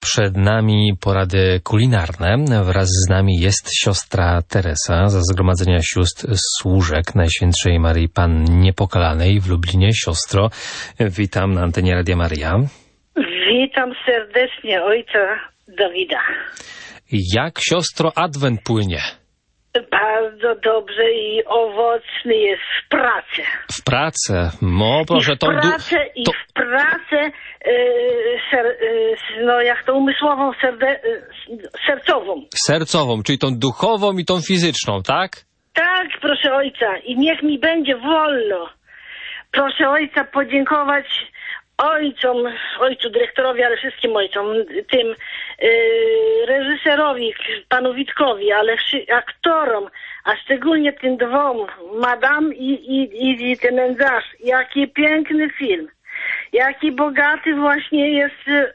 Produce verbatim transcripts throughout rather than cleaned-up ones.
przed nami porady kulinarne. Wraz z nami jest siostra Teresa ze Zgromadzenia Sióstr Służek Najświętszej Maryi Panny Niepokalanej w Lublinie. Siostro, witam na antenie Radia Maryja. Witam serdecznie ojca Dawida. Jak, siostro, Adwent płynie? Bardzo dobrze i owocny jest w pracy. W pracę? No proszę, I w tą pracę, du- i to... w pracę, yy, ser, yy, no jak to umysłową, serde, yy, sercową. Sercową, czyli tą duchową i tą fizyczną, tak? Tak, proszę ojca. I niech mi będzie wolno. Proszę ojca podziękować ojcom, ojcu dyrektorowi, ale wszystkim ojcom, tym yy, reżyserowi, panu Witkowi, ale wszy- aktorom, a szczególnie tym dwom, Madame i, i, i, i ten nędzarz. Jaki piękny film. Jaki bogaty właśnie jest yy,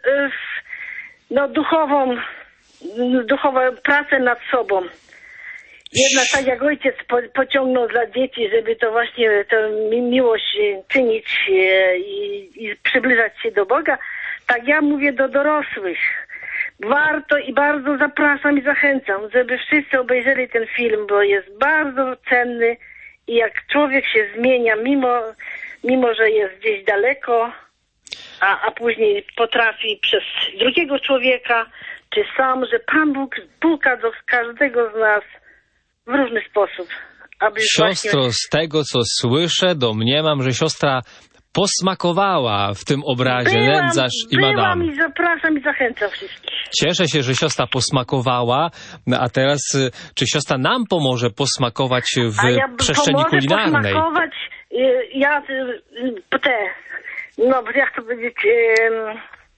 no duchową, duchową pracę nad sobą. Jednak tak jak ojciec po, pociągnął dla dzieci, żeby to właśnie tę mi, miłość czynić e, i, i przybliżać się do Boga, tak ja mówię do dorosłych. Warto i bardzo zapraszam i zachęcam, żeby wszyscy obejrzeli ten film, bo jest bardzo cenny i jak człowiek się zmienia, mimo, mimo że jest gdzieś daleko, a, a później potrafi przez drugiego człowieka, czy sam, że Pan Bóg puka do każdego z nas w różny sposób. Aby Siostro, właśnie... z tego co słyszę, domniemam, że siostra posmakowała w tym obrazie byłam, Nędzarz i byłam Madame. i zapraszam i zachęcam wszystkich. Cieszę się, że siostra posmakowała, a teraz y, czy siostra nam pomoże posmakować w A ja przestrzeni kulinarnej? posmakować, y, ja y, te, no jak to powiedzieć... Y,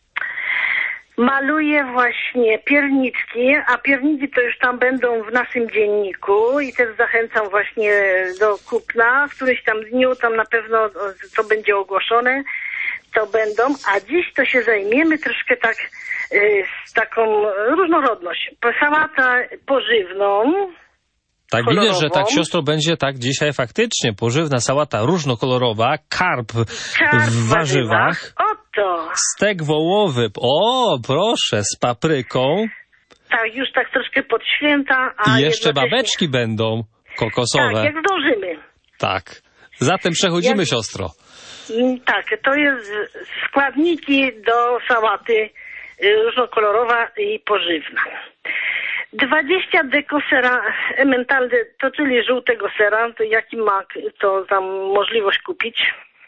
maluję właśnie pierniczki, a pierniki to już tam będą w naszym dzienniku i też zachęcam właśnie do kupna. W którymś tam dniu tam na pewno to będzie ogłoszone, to będą, a dziś to się zajmiemy troszkę tak y, z taką różnorodność. Sałatę pożywną. Tak, kolorową. widzę, że tak, siostro, będzie tak dzisiaj faktycznie pożywna sałata różnokolorowa, karp, Karp w warzywach. Oto. Stek wołowy, o proszę, z papryką. Tak, już tak troszkę pod święta. A I jeszcze jednocześnie... babeczki będą kokosowe. Tak, jak zdążymy. Tak. Zatem przechodzimy, Jak... siostro. Tak, to jest składniki do sałaty różnokolorowa i pożywna. dwadzieścia deko sera emmentalne, to czyli żółtego sera, to jaki ma to tam możliwość kupić.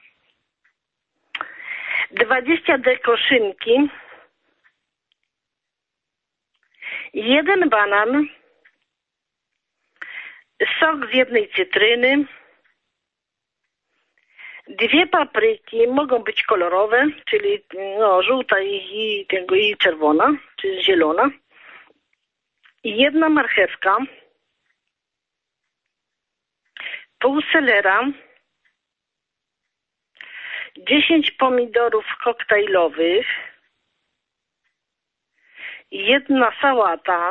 dwadzieścia deko szynki. Jeden banan. Sok z jednej cytryny. Dwie papryki, mogą być kolorowe, czyli no, żółta i, i, tego, i czerwona, czy zielona. I jedna marchewka, pół selera, dziesięć pomidorów koktajlowych, jedna sałata.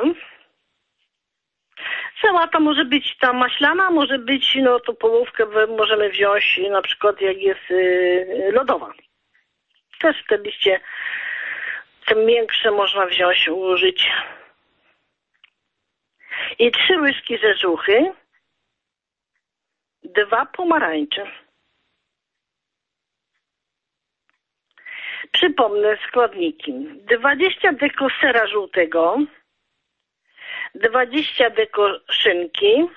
Sałata może być ta maślana, może być, no to połówkę możemy wziąć na przykład jak jest yy, lodowa. Też te liście, te miększe można wziąć, użyć. I trzy łyżki rzeżuchy, dwa pomarańcze. Przypomnę składniki. dwadzieścia deko sera żółtego, dwadzieścia deko szynki,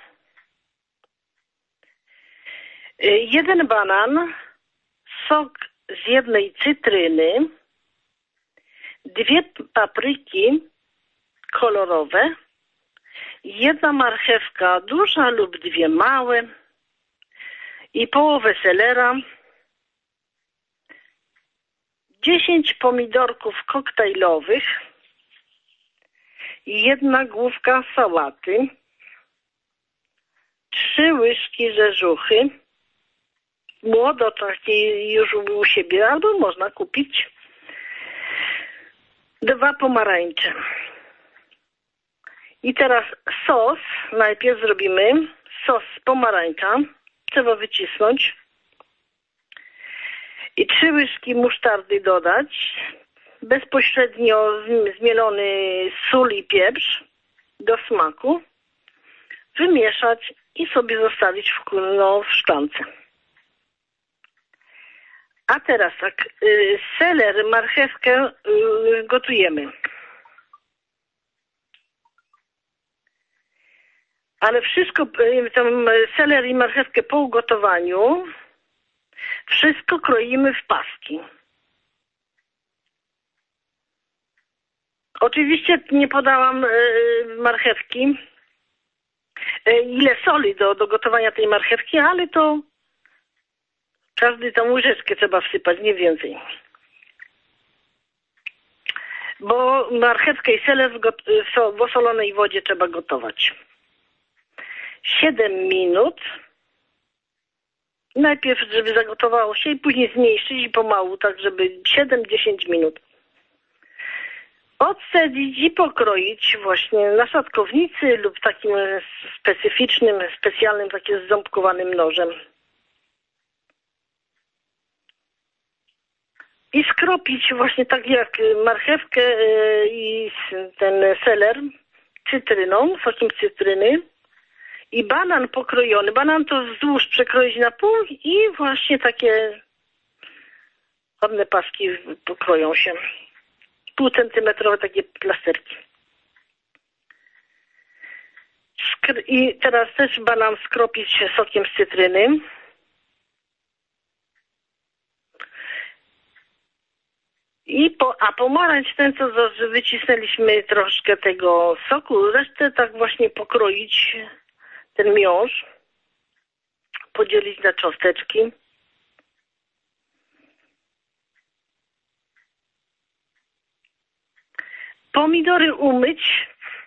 jeden banan, sok z jednej cytryny, dwie papryki kolorowe, jedna marchewka duża lub dwie małe i połowę selera, dziesięć pomidorków koktajlowych, jedna główka sałaty, trzy łyżki rzeżuchy, młodo takie już u siebie, albo można kupić, dwa pomarańcze. I teraz sos, najpierw zrobimy sos z pomarańcza, trzeba wycisnąć i trzy łyżki musztardy dodać, bezpośrednio zmielony sól i pieprz do smaku, wymieszać i sobie zostawić w, no, w szklance. A teraz tak, y, seler, marchewkę y, gotujemy. Ale wszystko, y, tam seler i marchewkę po ugotowaniu, wszystko kroimy w paski. Oczywiście nie podałam y, marchewki, y, ile soli do, do gotowania tej marchewki, ale to każdy tam łyżeczkę trzeba wsypać, nie więcej. Bo marchewkę i seler w, w, w osolonej wodzie trzeba gotować. siedem minut. Najpierw, żeby zagotowało się i później zmniejszyć i pomału, tak żeby siedem do dziesięciu minut. Odcedzić i pokroić właśnie na szatkownicy lub takim specyficznym, specjalnym, takim ząbkowanym nożem. I skropić właśnie tak jak marchewkę i ten seler cytryną, sokiem cytryny i banan pokrojony. Banan to wzdłuż przekroić na pół i właśnie takie ładne paski pokroją się. Półcentymetrowe takie plasterki. Skr- I teraz też banan skropić sokiem z cytryny. I po, a pomarańcz ten, co wycisnęliśmy troszkę tego soku, resztę tak właśnie pokroić, ten miąższ, podzielić na cząsteczki. Pomidory umyć.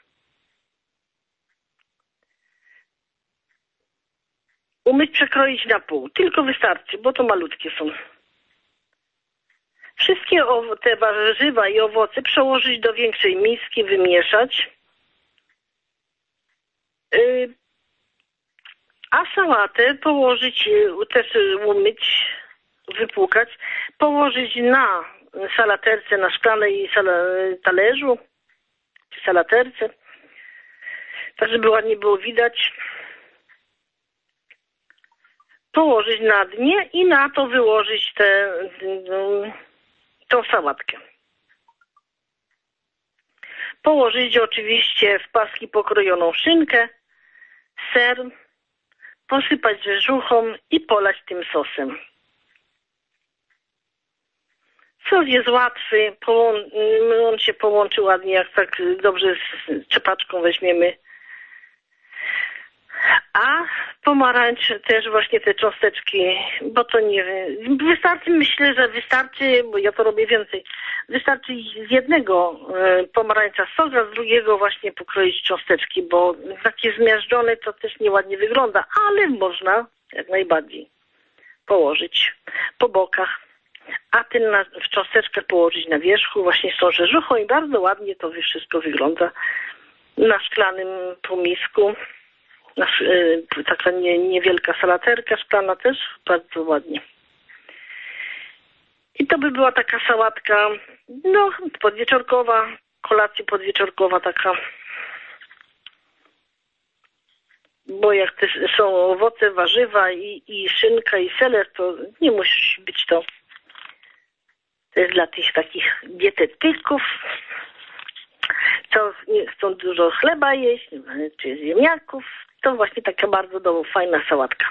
Umyć, przekroić na pół. Tylko wystarczy, bo to malutkie są. Wszystkie te warzywa i owoce przełożyć do większej miski, wymieszać. A sałatę położyć, też umyć, wypłukać, położyć na salaterce, na szklanej talerzu, czy salaterce, tak żeby ładnie było widać. Położyć na dnie i na to wyłożyć tę tą sałatkę. Położyć oczywiście w paski pokrojoną szynkę, ser, posypać rzeżuchą i polać tym sosem. Sos jest łatwy, on się połączy ładnie, jak tak dobrze z czepaczką weźmiemy. A pomarańcz też właśnie te cząsteczki, bo to nie wystarczy, myślę, że wystarczy, bo ja to robię więcej, wystarczy z jednego pomarańcza sos, a z drugiego właśnie pokroić cząsteczki, bo takie zmiażdżone to też nieładnie wygląda, ale można jak najbardziej położyć po bokach, a ten na, w cząsteczkę położyć na wierzchu właśnie z tą rzeżuchą i bardzo ładnie to wszystko wygląda na szklanym półmisku. Nasz, taka nie, niewielka salaterka szklana też bardzo ładnie. I to by była taka sałatka, no podwieczorkowa, kolacja podwieczorkowa taka. Bo jak też są owoce, warzywa i, i szynka i seler, to nie musi być to. To jest dla tych takich dietetyków, co nie chcą dużo chleba jeść, czy ziemniaków. To właśnie taka bardzo do, fajna sałatka.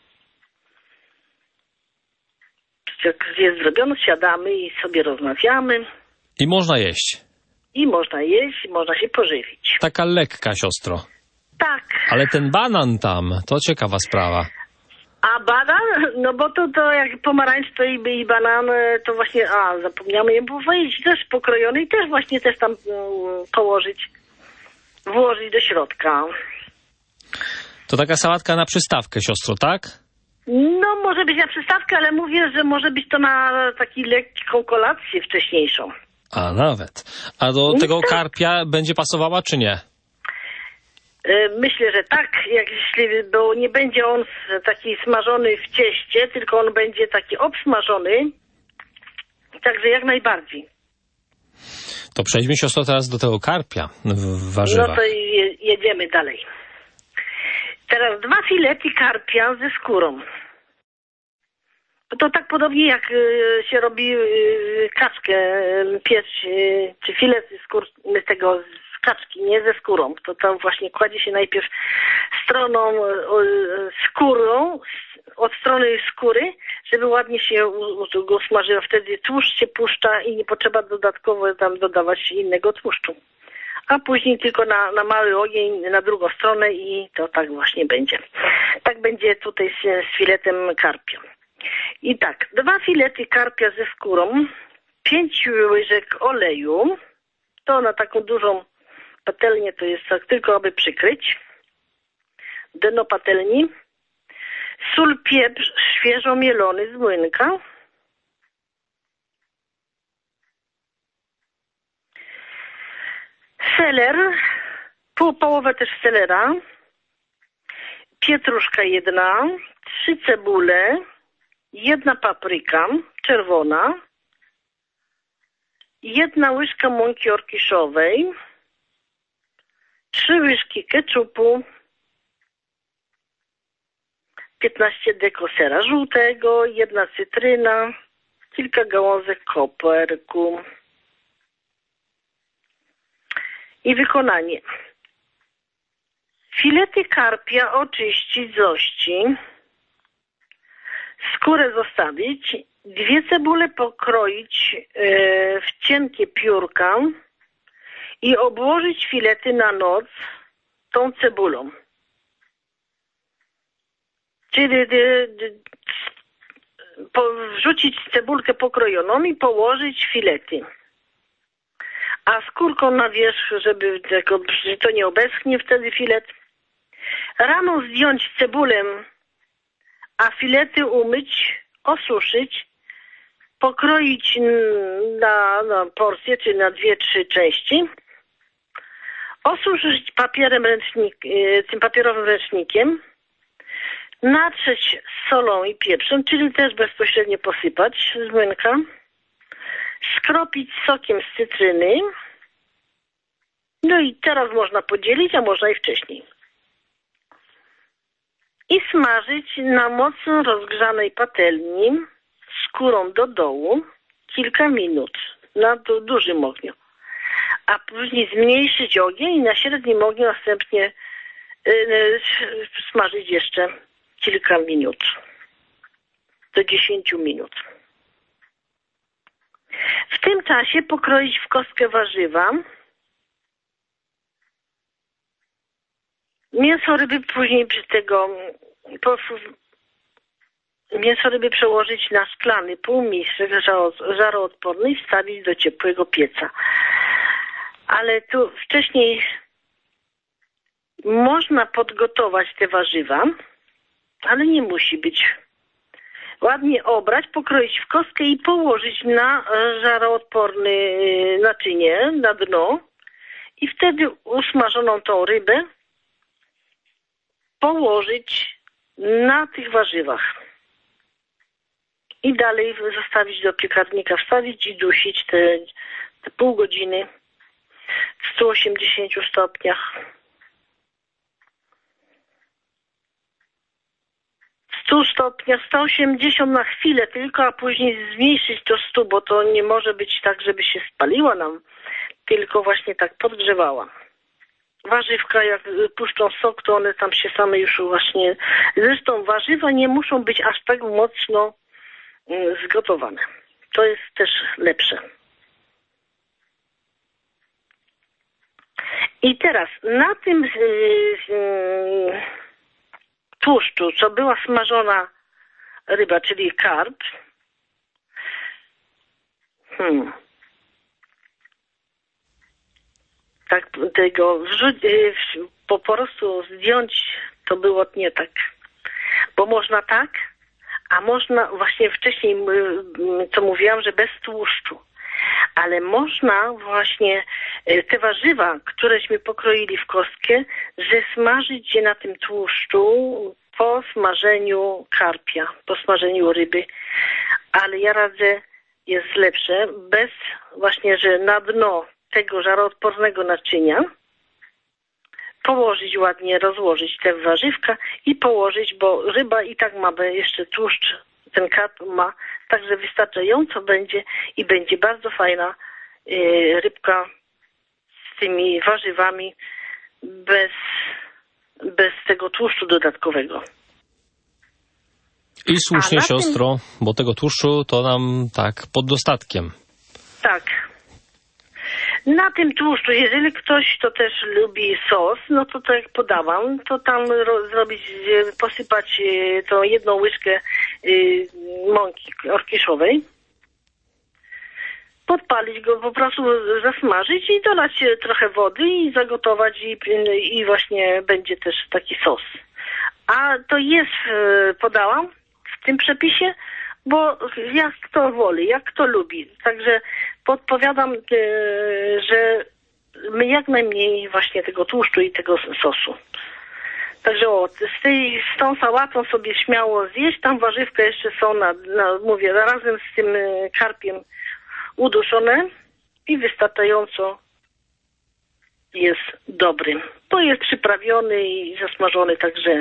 Jak jest zrobione, siadamy i sobie rozmawiamy. I można jeść. I można jeść, i można się pożywić. Taka lekka, siostro. Tak. Ale ten banan tam, to ciekawa sprawa. A banan? No bo to, to jak pomarańcz to i, i banan, to właśnie, a zapomniałem je powiedzieć, też pokrojony i też właśnie też tam um, położyć, włożyć do środka. To taka sałatka na przystawkę, siostro, tak? No, może być na przystawkę, ale mówię, że może być to na taką lekką kolację wcześniejszą. A nawet. A do No tego tak. karpia będzie pasowała, czy nie? Myślę, że tak, jak jeśli, bo nie będzie on taki smażony w cieście, tylko on będzie taki obsmażony, także jak najbardziej. To przejdźmy, siostro, teraz do tego karpia w warzywach. No to je, jedziemy dalej. Teraz dwa filety karpia ze skórą. To tak podobnie jak y, się robi y, kaczkę, y, piec, y, czy filet skór, tego z kaczki, nie ze skórą. To tam właśnie kładzie się najpierw stroną y, skórą, od strony skóry, żeby ładnie się go smażyło. Wtedy tłuszcz się puszcza i nie potrzeba dodatkowo tam dodawać innego tłuszczu. A później tylko na, na mały ogień, na drugą stronę i to tak właśnie będzie. Tak będzie tutaj z, z filetem karpia. I tak, dwa filety karpia ze skórą, pięć łyżek oleju, to na taką dużą patelnię to jest tak tylko, aby przykryć, dno patelni, sól, pieprz świeżo mielony z młynka, seler, pół połowę też selera, pietruszka jedna, trzy cebule, jedna papryka czerwona, jedna łyżka mąki orkiszowej, trzy łyżki keczupu, piętnaście deko sera żółtego, jedna cytryna, kilka gałązek koperku. I wykonanie. Filety karpia oczyścić z ości, skórę zostawić, dwie cebule pokroić yy, w cienkie piórka i obłożyć filety na noc tą cebulą. Czyli yy, yy, po, wrzucić cebulkę pokrojoną i położyć filety. A skórką na wierzch, żeby tego, to nie obeschnie wtedy filet. Rano zdjąć cebulę, a filety umyć, osuszyć, pokroić na, na porcje, czy na dwie, trzy części. Osuszyć papierem ręcznik, tym papierowym ręcznikiem. Natrzeć solą i pieprzem, czyli też bezpośrednio posypać z młynka. Skropić sokiem z cytryny. No i teraz można podzielić, a można i wcześniej. I smażyć na mocno rozgrzanej patelni skórą do dołu kilka minut na du- dużym ogniu. A później zmniejszyć ogień i na średnim ogniu następnie yy, smażyć jeszcze kilka minut. Do dziesięciu minut. W tym czasie pokroić w kostkę warzywa. Mięso ryby później przy tego po, mięso ryby przełożyć na szklany półmisek żaroodporny i wstawić do ciepłego pieca. Ale tu wcześniej można podgotować te warzywa, ale nie musi być. Ładnie obrać, pokroić w kostkę i położyć na żaroodporne naczynie, na dno. I wtedy usmażoną tą rybę położyć na tych warzywach. I dalej zostawić do piekarnika, wstawić i dusić te, te pół godziny w stu osiemdziesięciu stopniach. stu stopniach, sto osiemdziesiąt na chwilę tylko, a później zmniejszyć do stu, bo to nie może być tak, żeby się spaliła nam, tylko właśnie tak podgrzewała. Warzywka, jak puszczą sok, to one tam się same już właśnie... Zresztą warzywa nie muszą być aż tak mocno zgotowane. To jest też lepsze. I teraz na tym yy, yy, tłuszczu, co była smażona ryba, czyli karp, hmm, tak tego wrzuć, po prostu zdjąć, to było nie tak. Bo można tak, a można właśnie wcześniej, co mówiłam, że bez tłuszczu. Ale można właśnie te warzywa, któreśmy pokroili w kostkę, zesmażyć je na tym tłuszczu po smażeniu karpia, po smażeniu ryby. Ale ja radzę, jest lepsze, bez właśnie, że na dno tego żaroodpornego naczynia, położyć ładnie, rozłożyć te warzywka i położyć, bo ryba i tak ma jeszcze tłuszcz, ten karp ma, także wystarczająco będzie i będzie bardzo fajna y, rybka z tymi warzywami bez, bez tego tłuszczu dodatkowego. I słusznie, siostro, tym... bo tego tłuszczu to nam tak pod dostatkiem. Tak. Na tym tłuszczu, jeżeli ktoś to też lubi sos, no to tak jak podałam, to tam ro- zrobić, posypać y, tą jedną łyżkę y, mąki orkiszowej, podpalić go, po prostu zasmażyć i dolać trochę wody i zagotować i, i właśnie będzie też taki sos. A to jest, y, podałam w tym przepisie, bo jak kto woli, jak kto lubi. Także podpowiadam, e, że my jak najmniej właśnie tego tłuszczu i tego sosu. Także o, z, tej, z tą sałatą sobie śmiało zjeść, tam warzywka jeszcze są, na, na, mówię, razem z tym karpiem uduszone i wystarczająco jest dobry. To jest przyprawiony i zasmażony, także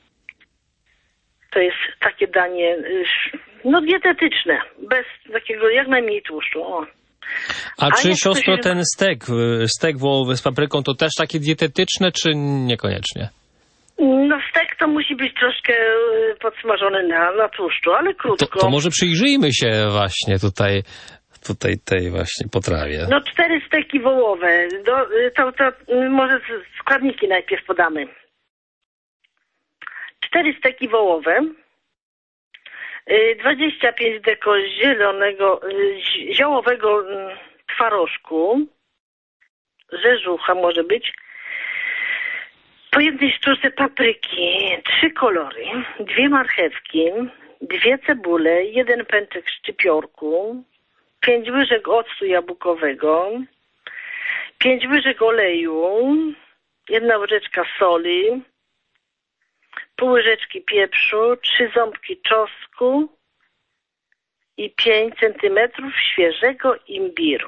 to jest takie danie, no dietetyczne, bez takiego jak najmniej tłuszczu. O. A, A czy, siostro, się... ten stek, stek wołowy z papryką to też takie dietetyczne, czy niekoniecznie? No stek to musi być troszkę podsmażony na, na tłuszczu, ale krótko. To, to może przyjrzyjmy się właśnie tutaj, tutaj tej właśnie potrawie. No cztery steki wołowe, Do, to, to może składniki najpierw podamy. Cztery steki wołowe, dwadzieścia pięć deko zielonego, ziołowego twarożku, rzeżucha może być, po jednej sztuce papryki, trzy kolory, dwie marchewki, dwie cebule, jeden pęczek szczypiorku, pięć łyżek octu jabłkowego, pięć łyżek oleju, jedna łyżeczka soli, pół łyżeczki pieprzu, trzy ząbki czosnku i pięć centymetrów świeżego imbiru.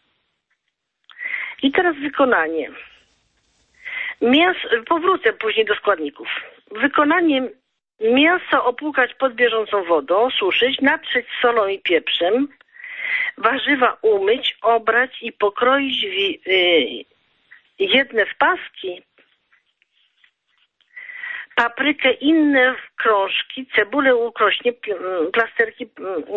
I teraz wykonanie. Mięso, powrócę później do składników. Wykonanie: mięso opłukać pod bieżącą wodą, suszyć, natrzeć solą i pieprzem, warzywa umyć, obrać i pokroić w, y, jedne w paski, paprykę inne w krążki, cebulę ukrośnie, plasterki,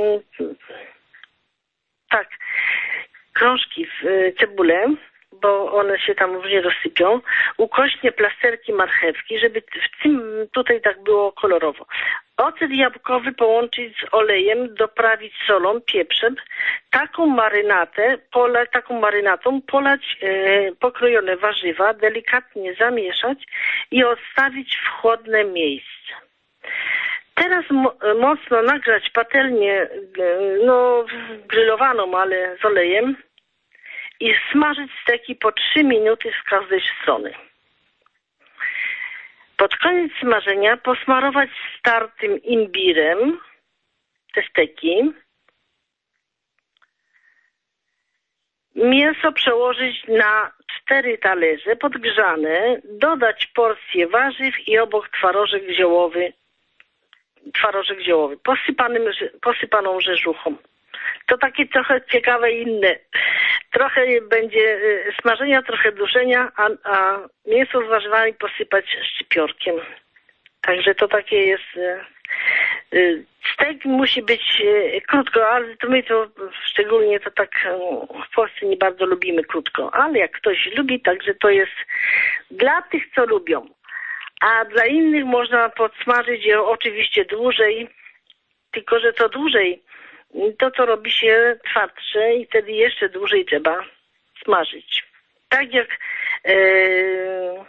tak, krążki w cebulę, bo one się tam różnie rozsypią, ukośnie plasterki marchewki, żeby w tym tutaj tak było kolorowo. Ocet jabłkowy połączyć z olejem, doprawić solą, pieprzem, taką marynatę, pola, taką marynatą polać e, pokrojone warzywa, delikatnie zamieszać i odstawić w chłodne miejsce. Teraz mo- mocno nagrzać patelnię, e, no grillowaną, ale z olejem, i smażyć steki po trzy minuty z każdej strony. Pod koniec smażenia posmarować startym imbirem te steki. Mięso przełożyć na cztery talerze podgrzane, dodać porcję warzyw i obok twarożek ziołowy, twarożek ziołowy, posypanym, posypaną rzeżuchą. To takie trochę ciekawe inne. Trochę będzie smażenia, trochę duszenia, a, a mięso z warzywami posypać szczypiorkiem. Także to takie jest... Stek musi być krótko, ale to my to szczególnie to tak w Polsce nie bardzo lubimy krótko. Ale jak ktoś lubi, także to jest dla tych, co lubią. A dla innych można podsmażyć je oczywiście dłużej, tylko że to dłużej to co robi się twardsze i wtedy jeszcze dłużej trzeba smażyć. Tak jak yy,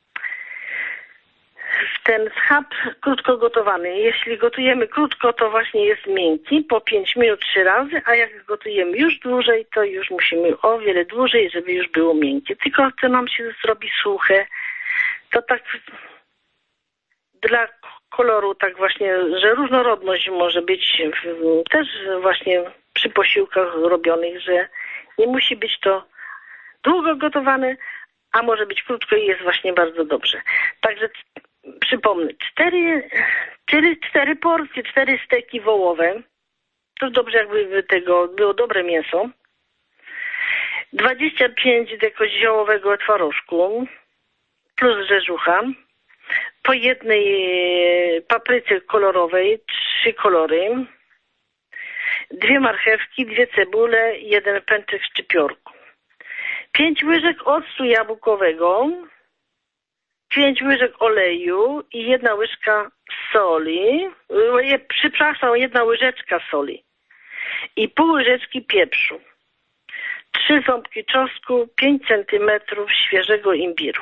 ten schab krótko gotowany. Jeśli gotujemy krótko, to właśnie jest miękki, po pięć minut trzy razy, a jak gotujemy już dłużej, to już musimy o wiele dłużej, żeby już było miękkie. Tylko to nam się zrobi suche, to tak dla koloru tak właśnie, że różnorodność może być też właśnie przy posiłkach robionych, że nie musi być to długo gotowane, a może być krótko i jest właśnie bardzo dobrze. Także przypomnę, cztery, cztery, cztery porcje, cztery steki wołowe. To dobrze, jakby tego było dobre mięso. dwadzieścia pięć deko ziołowego twarożku plus rzeżucha. Po jednej papryce kolorowej, trzy kolory. Dwie marchewki, dwie cebule, jeden pęczek szczypiorku. Pięć łyżek octu jabłkowego, pięć łyżek oleju i jedna łyżka soli, przepraszam, jedna łyżeczka soli i pół łyżeczki pieprzu, trzy ząbki czosnku, pięć centymetrów świeżego imbiru.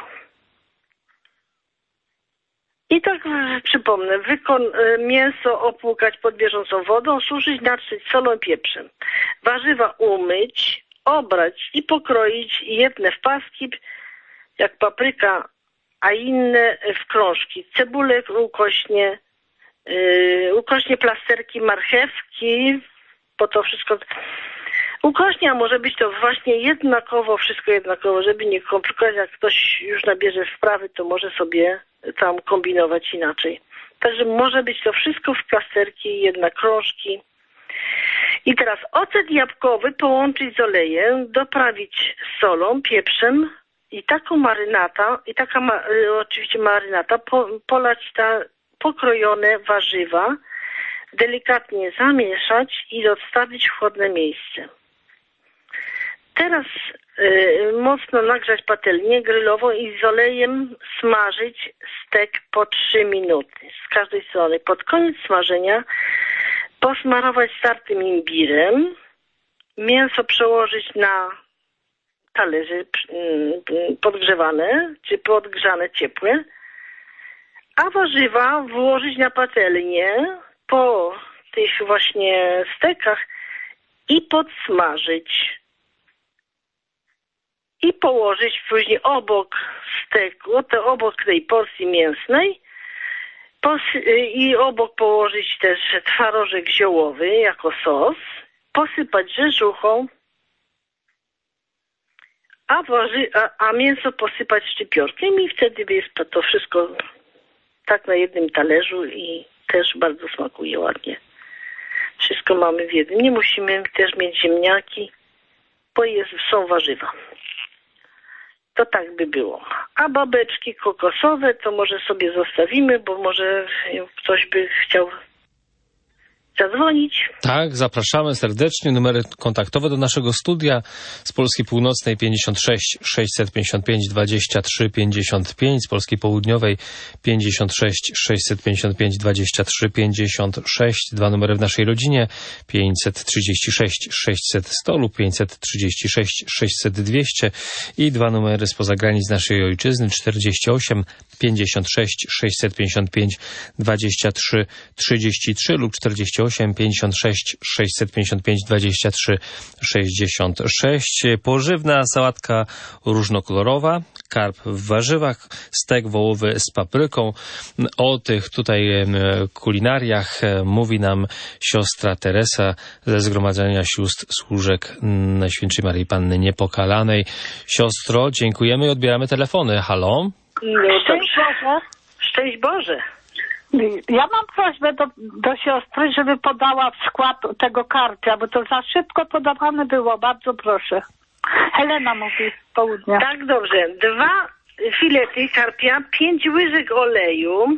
I tak przypomnę, wykon, mięso opłukać pod bieżącą wodą, suszyć, natrzeć solą i pieprzem. Warzywa umyć, obrać i pokroić jedne w paski, jak papryka, a inne w krążki. Cebulę ukośnie, yy, ukośnie plasterki marchewki, bo to wszystko ukośnie, a może być to właśnie jednakowo, wszystko jednakowo, żeby nie komplikować. Jak ktoś już nabierze wprawy, to może sobie tam kombinować inaczej. Także może być to wszystko w plasterki, jednak krążki. I teraz ocet jabłkowy połączyć z olejem, doprawić solą, pieprzem i taką marynata, i taka ma, oczywiście marynata, po, polać ta pokrojone warzywa, delikatnie zamieszać i odstawić w chłodne miejsce. Teraz y, mocno nagrzać patelnię grylową i z olejem smażyć stek po trzy minuty z każdej strony. Pod koniec smażenia posmarować startym imbirem, mięso przełożyć na talerze y, podgrzewane, czy podgrzane ciepłe, a warzywa włożyć na patelnię po tych właśnie stekach i podsmażyć. I położyć później obok steku, to obok tej porcji mięsnej i obok położyć też twarożek ziołowy jako sos, posypać rzeżuchą, a, warzy, a, a mięso posypać szczypiorkiem i wtedy jest to wszystko tak na jednym talerzu i też bardzo smakuje ładnie. Wszystko mamy w jednym. Nie musimy też mieć ziemniaki, bo jest, są warzywa. To tak by było. A babeczki kokosowe to może sobie zostawimy, bo może ktoś by chciał zadzwonić. Tak, zapraszamy serdecznie. Numery kontaktowe do naszego studia z Polski Północnej pięćdziesiąt sześć sześćset pięćdziesiąt pięć dwadzieścia trzy pięćdziesiąt pięć, z Polski Południowej pięćdziesiąt sześć sześćset pięćdziesiąt pięć dwadzieścia trzy pięćdziesiąt sześć. Dwa numery w naszej rodzinie pięćset trzydzieści sześć sześćset sto lub pięćset trzydzieści sześć sześćset dwieście i dwa numery spoza granic naszej ojczyzny czterdzieści osiem pięćdziesiąt sześć sześćset pięćdziesiąt pięć dwadzieścia trzy trzydzieści trzy lub czterdzieści osiem pięćdziesiąt sześć sześćset pięćdziesiąt pięć dwadzieścia trzy sześćdziesiąt sześć. Pożywna sałatka różnokolorowa, karp w warzywach, stek wołowy z papryką. O tych tutaj kulinariach mówi nam siostra Teresa ze Zgromadzenia Sióstr Służek Najświętszej Maryi Panny Niepokalanej. Siostro, dziękujemy i odbieramy telefony. Halo? Szczęść Boże. Szczęść Boże. Ja mam prośbę do, do siostry, żeby podała w skład tego karpia, bo to za szybko podawane było. Bardzo proszę. Helena mówi z południa. Tak, dobrze. Dwa filety karpia, pięć łyżek oleju,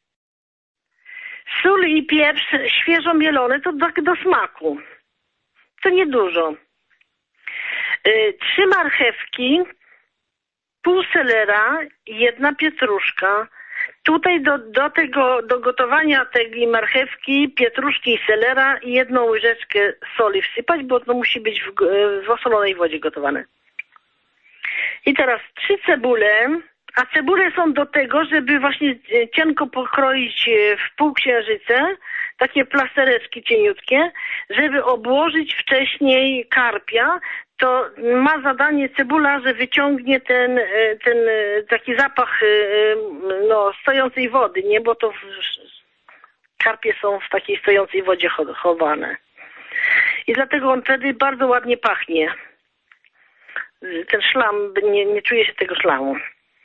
sól i pieprz świeżo mielone, to do, do smaku. To niedużo. Yy, trzy marchewki, pół selera, jedna pietruszka. Tutaj do, do tego, do gotowania tej marchewki, pietruszki i selera jedną łyżeczkę soli wsypać, bo to musi być w, w osolonej wodzie gotowane. I teraz trzy cebule, a cebule są do tego, żeby właśnie cienko pokroić w półksiężyce, takie plastereczki cieniutkie, żeby obłożyć wcześniej karpia. To ma zadanie cebula, że wyciągnie ten, ten taki zapach no, stojącej wody, nie? Bo to w, karpie są w takiej stojącej wodzie chowane. I dlatego on wtedy bardzo ładnie pachnie. ten szlam, nie, nie czuje się tego szlamu.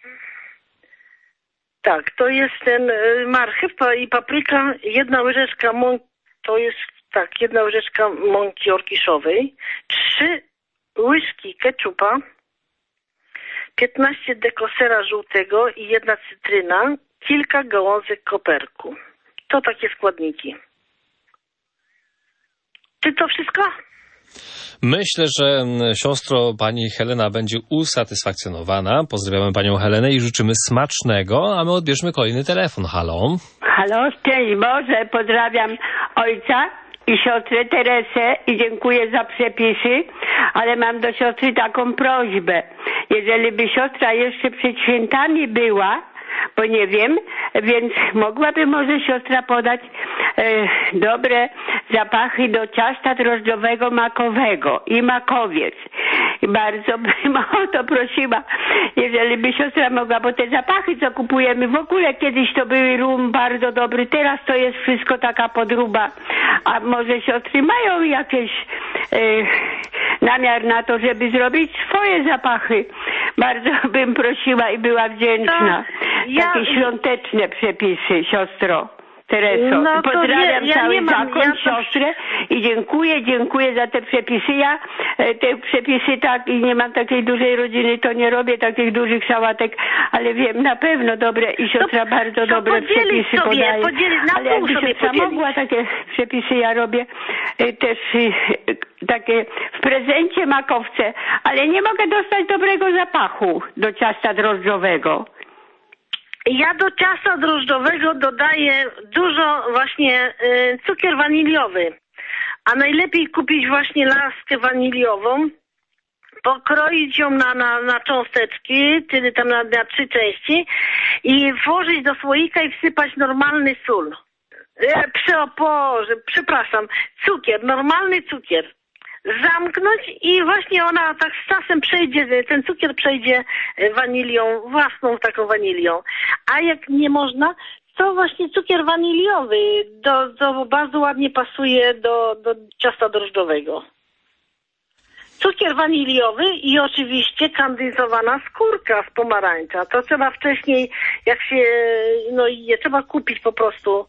Tak, to jest ten marchew i papryka, jedna łyżeczka mąki, to jest tak, jedna łyżeczka mąki orkiszowej, trzy łyżki keczupa, piętnaście deko sera żółtego i jedna cytryna, kilka gałązek koperku. To takie składniki. Czy to wszystko? Myślę, że siostro pani Helena będzie usatysfakcjonowana. Pozdrawiamy panią Helenę i życzymy smacznego, a my odbierzmy kolejny telefon. Halo? Halo, szczęść Boże, pozdrawiam ojca i siostrę Teresę i dziękuję za przepisy, ale mam do siostry taką prośbę. Jeżeli by siostra jeszcze przed świętami była, bo nie wiem, więc mogłaby może siostra podać e, dobre zapachy do ciasta drożdżowego makowego i makowiec. I bardzo bym o to prosiła, jeżeli by siostra mogła, bo te zapachy, co kupujemy, w ogóle kiedyś to były rum bardzo dobry, teraz to jest wszystko taka podróba. A może siostry mają jakieś e, namiar na to, żeby zrobić swoje zapachy. Bardzo bym prosiła i była wdzięczna. Ja... Takie świąteczne przepisy, siostro Tereso. No pozdrawiam ja, ja cały nie mam, zakon, ja to... siostrę i dziękuję, dziękuję za te przepisy. Ja e, te przepisy tak i nie mam takiej dużej rodziny, to nie robię takich dużych sałatek, ale wiem na pewno dobre i siostra to, bardzo to dobre przepisy sobie, podaje. Podzielić, na ale jakby siostra podzielić. mogła takie przepisy, ja robię e, też e, takie w prezencie makowce, ale nie mogę dostać dobrego zapachu do ciasta drożdżowego. Ja do ciasta drożdżowego dodaję dużo właśnie y, cukier waniliowy, a najlepiej kupić właśnie laskę waniliową, pokroić ją na, na, na cząsteczki, czyli tam na, na trzy części i włożyć do słoika i wsypać normalny sól. E, przy oporze, przepraszam, cukier, normalny cukier. Zamknąć i właśnie ona tak z czasem przejdzie, ten cukier przejdzie wanilią, własną taką wanilią. A jak nie można, to właśnie cukier waniliowy do, do, bardzo ładnie pasuje do, do ciasta drożdżowego. Cukier waniliowy i oczywiście kandyzowana skórka z pomarańcza. To trzeba wcześniej, jak się, no je trzeba kupić po prostu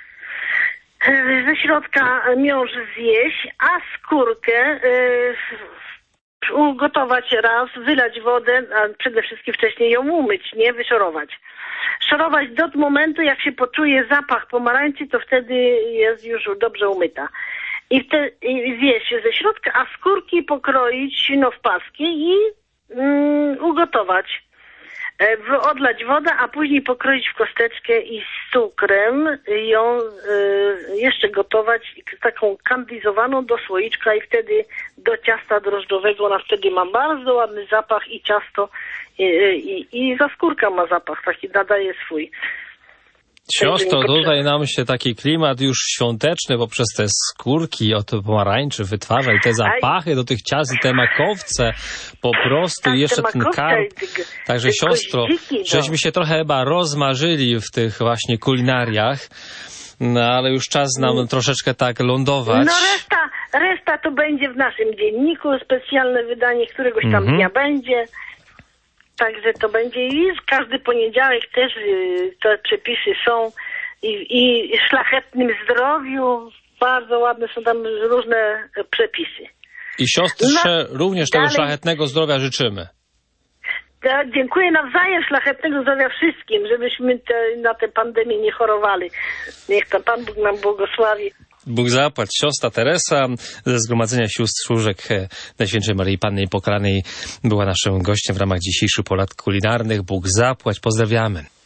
ze środka miąższ zjeść, a skórkę y, ugotować raz, wylać wodę, a przede wszystkim wcześniej ją umyć, nie wyszorować. Szorować do momentu, jak się poczuje zapach pomarańczy, to wtedy jest już dobrze umyta. I, wtedy, i zjeść ze środka, a skórki pokroić no, w paski i mm, ugotować. Odlać wodę, a później pokroić w kosteczkę i z cukrem ją y, jeszcze gotować taką kandyzowaną do słoiczka i wtedy do ciasta drożdżowego. Ona wtedy ma bardzo ładny zapach i ciasto i, i, i zaskórka ma zapach, taki nadaje swój. Siostro, tutaj nam się taki klimat już świąteczny poprzez te skórki od pomarańczy wytwarza i te zapachy do tych ciast i te makowce, po prostu tak, jeszcze ten karp. Także siostro, dziki, żeśmy się trochę chyba rozmarzyli w tych właśnie kulinariach, no ale już czas nam hmm. troszeczkę tak lądować. No reszta, reszta to będzie w naszym dzienniku, specjalne wydanie któregoś tam mm-hmm. dnia będzie. Także to będzie i każdy poniedziałek też y, te przepisy są i, i szlachetnym zdrowiu bardzo ładne są tam różne przepisy. I siostrze no, również tego dalej, szlachetnego zdrowia życzymy. Ja dziękuję nawzajem, szlachetnego zdrowia wszystkim, żebyśmy te, na tę pandemię nie chorowali. Niech tam Pan Bóg nam błogosławi. Bóg zapłać. Siostra Teresa ze Zgromadzenia Sióstr Służek Najświętszej Maryi Panny Niepokalanej była naszym gościem w ramach dzisiejszych porad kulinarnych. Bóg zapłać. Pozdrawiamy.